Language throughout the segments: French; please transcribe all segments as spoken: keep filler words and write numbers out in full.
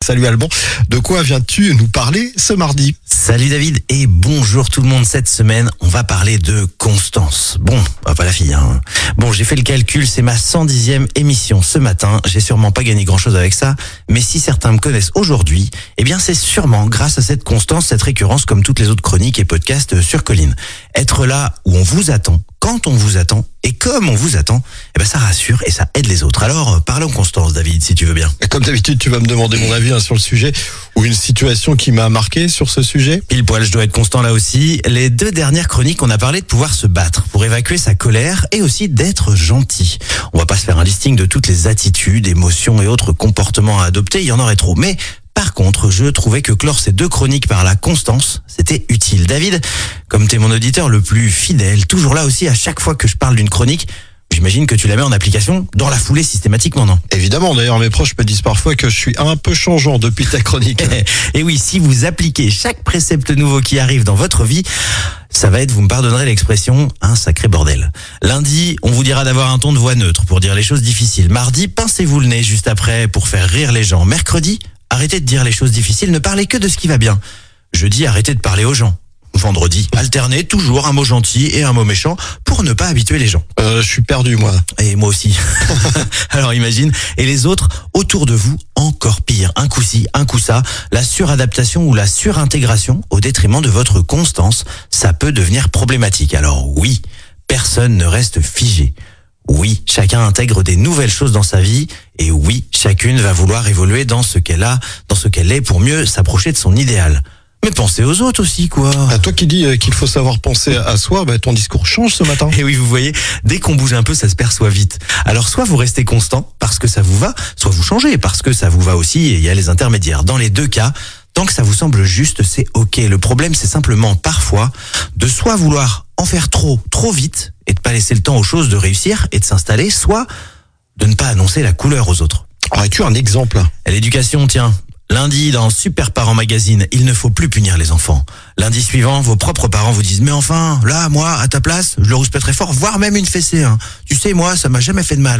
Salut Alban, de quoi viens-tu nous parler ce mardi ? Salut David et bonjour tout le monde. Cette semaine, on va parler de Constance. Bon, ah, pas la fille, hein. Bon, j'ai fait le calcul, c'est ma cent dixième émission ce matin. J'ai sûrement pas gagné grand-chose avec ça, mais si certains me connaissent aujourd'hui, eh bien c'est sûrement grâce à cette constance, cette récurrence comme toutes les autres chroniques et podcasts sur Colline. Être là où on vous attend, quand on vous attend et comme on vous attend, eh ben ça rassure et ça aide les autres. Alors, parlons Constance, David, si tu veux bien. Comme d'habitude, tu vas me demander mon avis hein, sur le sujet ou une situation qui m'a marqué sur ce sujet. Pile poil, je dois être constant là aussi. Les deux dernières chroniques, on a parlé de pouvoir se battre pour évacuer sa colère et aussi d'être gentil. On va pas se faire un listing de toutes les attitudes, émotions et autres comportements à adopter, il y en aurait trop. Mais par contre, je trouvais que clore ces deux chroniques par la constance, c'était utile. David, comme t'es mon auditeur le plus fidèle, toujours là aussi à chaque fois que je parle d'une chronique, j'imagine que tu la mets en application dans la foulée systématiquement, non ? Évidemment, d'ailleurs mes proches me disent parfois que je suis un peu changeant depuis ta chronique. Et oui, si vous appliquez chaque précepte nouveau qui arrive dans votre vie, ça va être, vous me pardonnerez l'expression, un sacré bordel. Lundi, on vous dira d'avoir un ton de voix neutre pour dire les choses difficiles. Mardi, pincez-vous le nez juste après pour faire rire les gens. Mercredi, arrêtez de dire les choses difficiles, ne parlez que de ce qui va bien. Jeudi, arrêtez de parler aux gens. Vendredi, alternez toujours un mot gentil et un mot méchant pour ne pas habituer les gens. Euh, je suis perdu, moi. Et moi aussi. Alors imagine, et les autres autour de vous, encore pire. Un coup ci, un coup ça, la suradaptation ou la surintégration au détriment de votre constance, ça peut devenir problématique. Alors oui, personne ne reste figé. Oui, chacun intègre des nouvelles choses dans sa vie et oui, chacune va vouloir évoluer dans ce qu'elle a, dans ce qu'elle est pour mieux s'approcher de son idéal. Mais pensez aux autres aussi, quoi. À toi qui dis qu'il faut savoir penser à soi, bah, ton discours change ce matin. Et oui, vous voyez, dès qu'on bouge un peu, ça se perçoit vite. Alors soit vous restez constant parce que ça vous va, soit vous changez parce que ça vous va aussi et il y a les intermédiaires. Dans les deux cas, tant que ça vous semble juste, c'est ok. Le problème, c'est simplement parfois de soit vouloir en faire trop, trop vite et de pas laisser le temps aux choses de réussir et de s'installer, soit de ne pas annoncer la couleur aux autres. Aurais-tu un exemple ? L'éducation, tiens. Lundi, dans Super Parents Magazine, il ne faut plus punir les enfants. Lundi suivant, vos propres parents vous disent « Mais enfin, là, moi, à ta place, je le rouspèterais fort, voire même une fessée. Hein. Tu sais, moi, ça m'a jamais fait de mal. »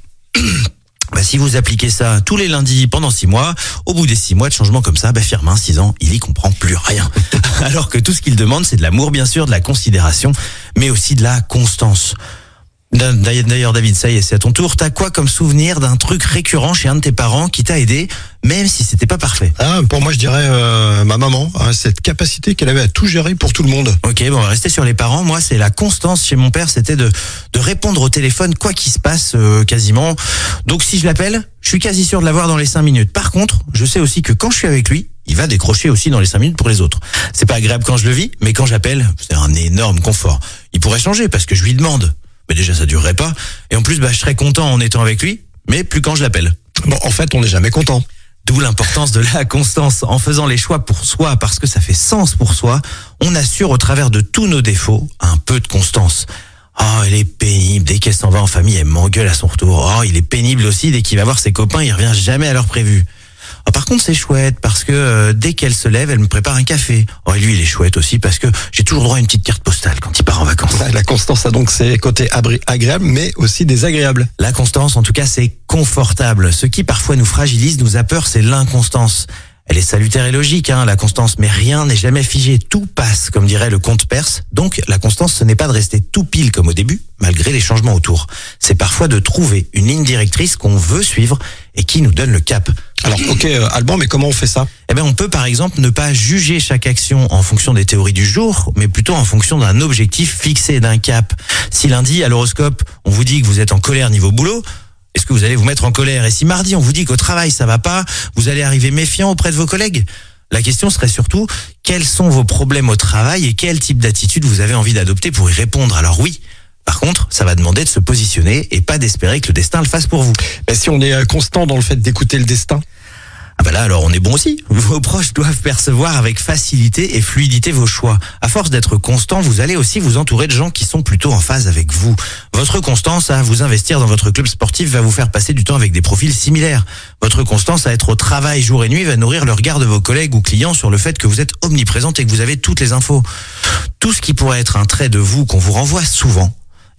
Bah, si vous appliquez ça tous les lundis pendant six mois, au bout des six mois de changement comme ça, bah, Firmin, six ans, il y comprend plus rien. Alors que tout ce qu'il demande, c'est de l'amour, bien sûr, de la considération, mais aussi de la constance. D'ailleurs, David, ça y est, c'est à ton tour. T'as quoi comme souvenir d'un truc récurrent chez un de tes parents qui t'a aidé, même si c'était pas parfait ? Ah, pour moi, je dirais euh, ma maman, hein, cette capacité qu'elle avait à tout gérer pour tout le monde. Ok, bon, on va rester sur les parents. Moi, c'est la constance chez mon père, c'était de de répondre au téléphone quoi qu'il se passe euh, quasiment. Donc, si je l'appelle, je suis quasi sûr de l'avoir dans les cinq minutes. Par contre, je sais aussi que quand je suis avec lui, il va décrocher aussi dans les cinq minutes pour les autres. C'est pas agréable quand je le vis, mais quand j'appelle, c'est un énorme confort. Il pourrait changer parce que je lui demande. Mais déjà, ça durerait pas. Et en plus, bah, je serais content en étant avec lui, mais plus quand je l'appelle. Bon, en fait, on n'est jamais content. D'où l'importance de la constance. En faisant les choix pour soi, parce que ça fait sens pour soi, on assure au travers de tous nos défauts un peu de constance. Oh, elle est pénible. Dès qu'elle s'en va en famille, elle m'engueule à son retour. Oh, il est pénible aussi. Dès qu'il va voir ses copains, il revient jamais à l'heure prévue. Oh, par contre, c'est chouette parce que euh, dès qu'elle se lève, elle me prépare un café. Oh, et lui, il est chouette aussi parce que j'ai toujours droit à une petite carte postale quand il part en vacances. La constance a donc ses côtés abri- agréables, mais aussi désagréables. La constance, en tout cas, c'est confortable. Ce qui parfois nous fragilise, nous a peur, c'est l'inconstance. Elle est salutaire et logique, hein, la constance, mais rien n'est jamais figé, tout passe, comme dirait le conte perse. Donc, la constance, ce n'est pas de rester tout pile comme au début, malgré les changements autour. C'est parfois de trouver une ligne directrice qu'on veut suivre et qui nous donne le cap. Alors, ok, euh, Alban, mais comment on fait ça ? Eh bien, on peut par exemple ne pas juger chaque action en fonction des théories du jour, mais plutôt en fonction d'un objectif fixé, d'un cap. Si lundi, à l'horoscope, on vous dit que vous êtes en colère niveau boulot, est-ce que vous allez vous mettre en colère ? Et si mardi, on vous dit qu'au travail, ça va pas, vous allez arriver méfiant auprès de vos collègues ? La question serait surtout, quels sont vos problèmes au travail et quel type d'attitude vous avez envie d'adopter pour y répondre ? Alors oui, par contre, ça va demander de se positionner et pas d'espérer que le destin le fasse pour vous. Mais si on est constant dans le fait d'écouter le destin ? Ah bah là, alors on est bon aussi. Vos proches doivent percevoir avec facilité et fluidité vos choix. À force d'être constant, vous allez aussi vous entourer de gens qui sont plutôt en phase avec vous. Votre constance à vous investir dans votre club sportif va vous faire passer du temps avec des profils similaires. Votre constance à être au travail jour et nuit va nourrir le regard de vos collègues ou clients sur le fait que vous êtes omniprésente et que vous avez toutes les infos. Tout ce qui pourrait être un trait de vous qu'on vous renvoie souvent,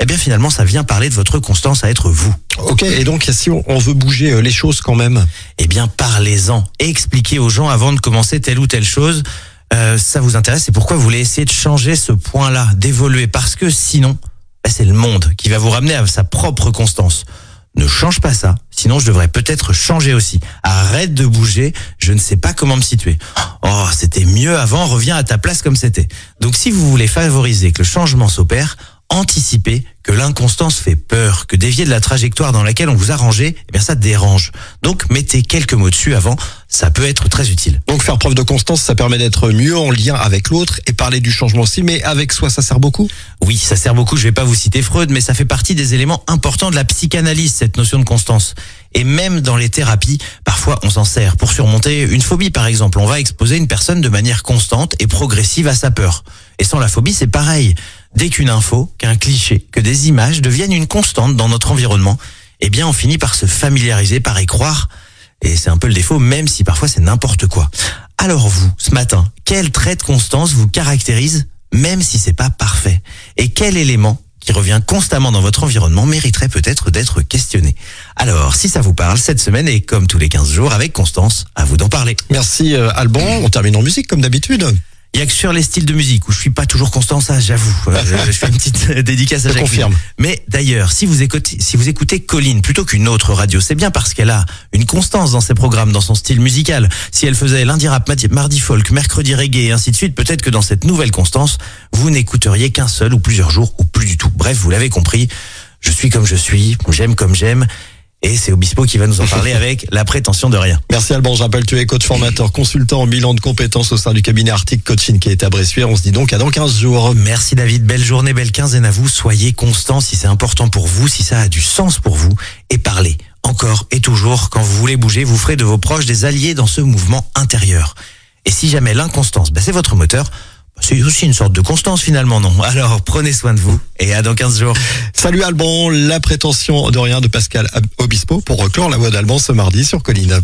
eh bien finalement ça vient parler de votre constance à être vous. Ok, et donc si on veut bouger les choses quand même, eh bien parlez-en, expliquez aux gens avant de commencer telle ou telle chose. Euh, ça vous intéresse, c'est pourquoi vous voulez essayer de changer ce point-là, d'évoluer, parce que sinon, bah, c'est le monde qui va vous ramener à sa propre constance. Ne change pas ça, sinon je devrais peut-être changer aussi. Arrête de bouger, je ne sais pas comment me situer. Oh, c'était mieux avant, reviens à ta place comme c'était. Donc si vous voulez favoriser que le changement s'opère, anticipez que l'inconstance fait peur, que dévier de la trajectoire dans laquelle on vous a rangé, eh bien ça dérange. Donc mettez quelques mots dessus avant, ça peut être très utile. Donc faire preuve de constance, ça permet d'être mieux en lien avec l'autre et parler du changement aussi, mais avec soi, ça sert beaucoup? Oui, ça sert beaucoup, je vais pas vous citer Freud, mais ça fait partie des éléments importants de la psychanalyse, cette notion de constance. Et même dans les thérapies, parfois on s'en sert pour surmonter une phobie par exemple. On va exposer une personne de manière constante et progressive à sa peur. Et sans la phobie, c'est pareil. Dès qu'une info, qu'un cliché, que des images deviennent une constante dans notre environnement, eh bien on finit par se familiariser, par y croire. Et c'est un peu le défaut, même si parfois c'est n'importe quoi. Alors vous, ce matin, quel trait de constance vous caractérise, même si c'est pas parfait? Et quel élément qui revient constamment dans votre environnement mériterait peut-être d'être questionné? Alors, si ça vous parle, cette semaine est comme tous les quinze jours avec Constance, à vous d'en parler. Merci euh, Alban, on termine en musique comme d'habitude. Il y a que sur les styles de musique où je suis pas toujours constant, ça j'avoue. Je, je fais une petite dédicace à Je Jacqueline. confirme. Mais d'ailleurs, si vous écoutez, si vous écoutez Colline plutôt qu'une autre radio, c'est bien parce qu'elle a une constance dans ses programmes, dans son style musical. Si elle faisait lundi rap, mardi folk, mercredi reggae et ainsi de suite, peut-être que dans cette nouvelle constance, vous n'écouteriez qu'un seul ou plusieurs jours ou plus du tout. Bref, vous l'avez compris, je suis comme je suis, j'aime comme j'aime. Et c'est Obispo qui va nous en parler avec la prétention de rien. Merci Alban, je rappelle tu es coach formateur, consultant en bilan de compétences au sein du cabinet Arctic Coaching qui est à Bressuire. On se dit donc à dans quinze jours. Merci David, belle journée, belle quinzaine à vous. Soyez constants si c'est important pour vous, si ça a du sens pour vous. Et parlez, encore et toujours, quand vous voulez bouger, vous ferez de vos proches des alliés dans ce mouvement intérieur. Et si jamais l'inconstance, bah c'est votre moteur, c'est aussi une sorte de constance finalement, non? Alors prenez soin de vous et à dans quinze jours. Salut Alban, la prétention de rien de Pascal Obispo pour reclore la voix d'Alban ce mardi sur Colline.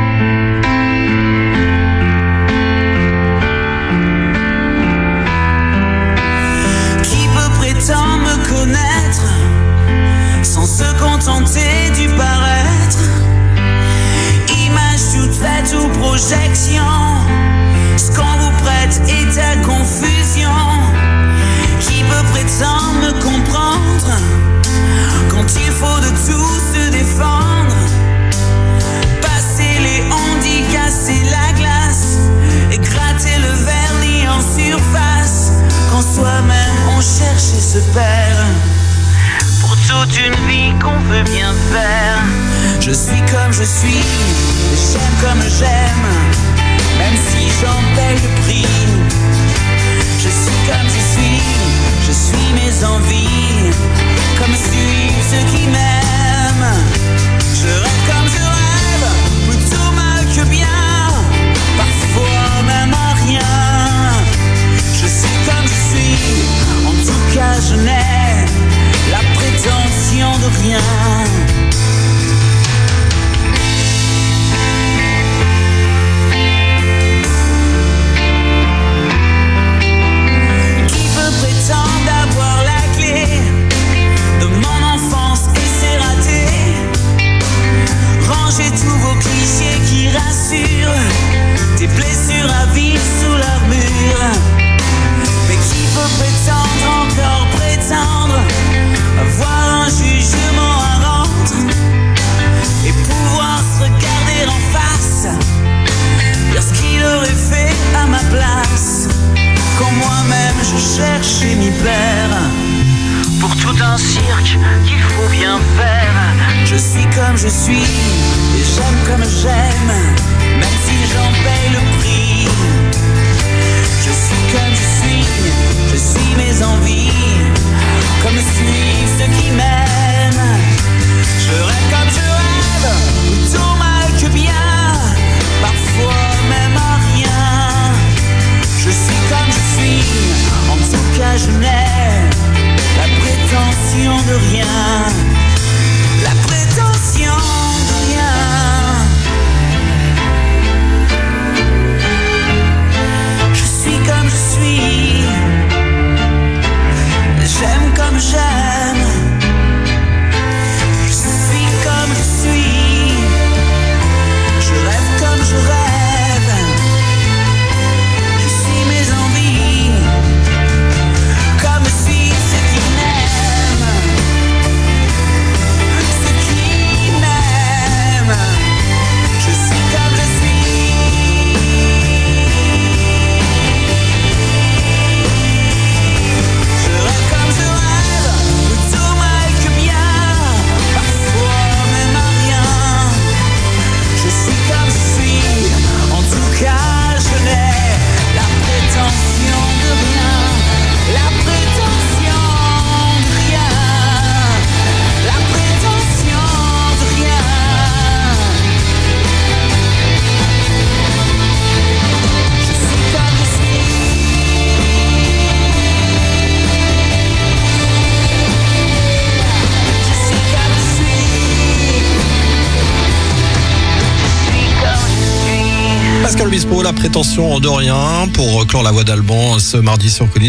Qui peut prétendre me connaître sans se contenter du paraître? Image toute faite ou projection, ce qu'on vous prête est à confusion. Qui peut prétendre me comprendre quand il faut de tout se défendre? Passer les ondits, casser la glace et gratter le vernis en surface, quand soi-même on cherche et se perd. Pour toute une vie qu'on veut bien faire, je suis comme je suis, et j'aime comme j'aime, même si j'en paye le prix. Je suis comme je suis, je suis mes envies, comme suivent ceux qui m'aiment. Je rêve comme je rêve, plutôt mal que bien, parfois même à rien. Je suis comme je suis, en tout cas je n'ai la prétention de rien. D'avoir la clé de mon enfance et ses ratés, ranger tous vos clichés qui rassurent, des blessures à vivre sous l'armure. Mais qui peut prétendre, encore prétendre, avoir un jugement à rendre et pouvoir se regarder en face, dire ce qu'il aurait fait à ma place? Quand moi-même je cherche et m'y perds, pour tout un cirque qu'il faut bien faire. Je suis comme je suis, et j'aime comme j'aime, même si j'en paye le prix. Je suis comme je suis, je suis mes envies, comme suivent ceux qui m'aiment. Je rêve comme je rêve, plutôt mal que bien, parfois même à rien. Je suis comme je suis, en tout cas je n'ai la prétention de rien, la prétention de rien. Je suis comme je suis, j'aime comme j'aime. Pascal Obispo, la prétention de rien pour clore la voix d'Alban ce mardi sur Connie.